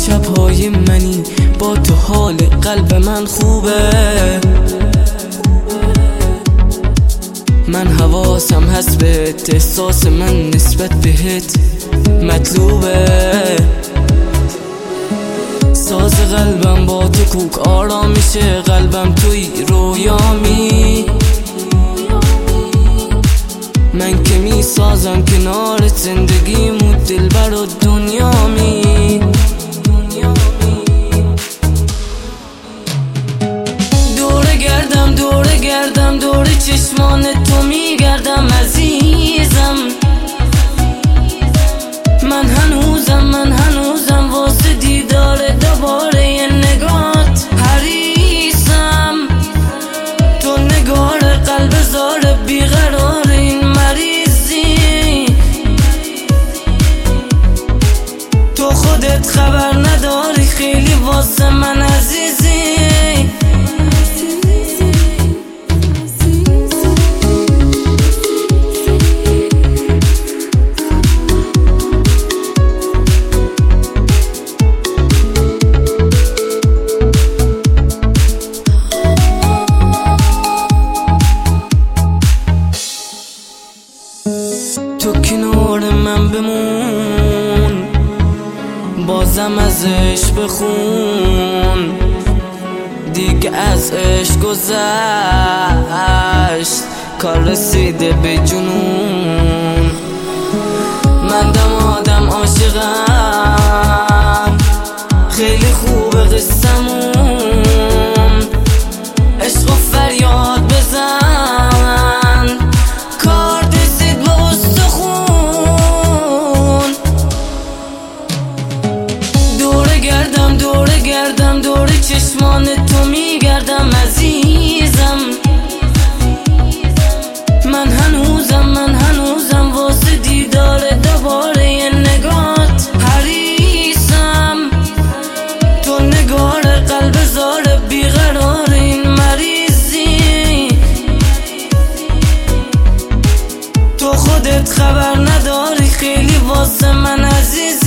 شبهای منی با تو حال قلب من خوبه، من حواسم هست بهت، احساس من نسبت بهت مطلوبه. ساز قلبم با تو کوک آرام میشه، قلبم توی رویامی، من که می سازم کنارت زندگیمو دلبر و دنیامی. دوره گردم دور چشمان تو میگردم عزیزم، من هنوزم واسه دیدار دوباره یه نگات حریصم، تو نگار قلب زار بیقرار این مریضی، تو خودت خبر نداری خیلی واسه من عزیزی. تو کنار من بمون، بازم ازش بخون، دیگه از عشق گذشت، کار رسیده به جنون، من دمادم عاشقم، خیلی خوبه قصمون، عشق و فریاد بزن، کار دستید با استخون. دوره گردم دور چشمان تو میگردم عزیزم، من هنوزم واسه دیدار دوباره یه نگات حریصم، تو نگار قلب زار بیقرار این مریضی، تو خودت خبر نداری خیلی واسه من عزیز.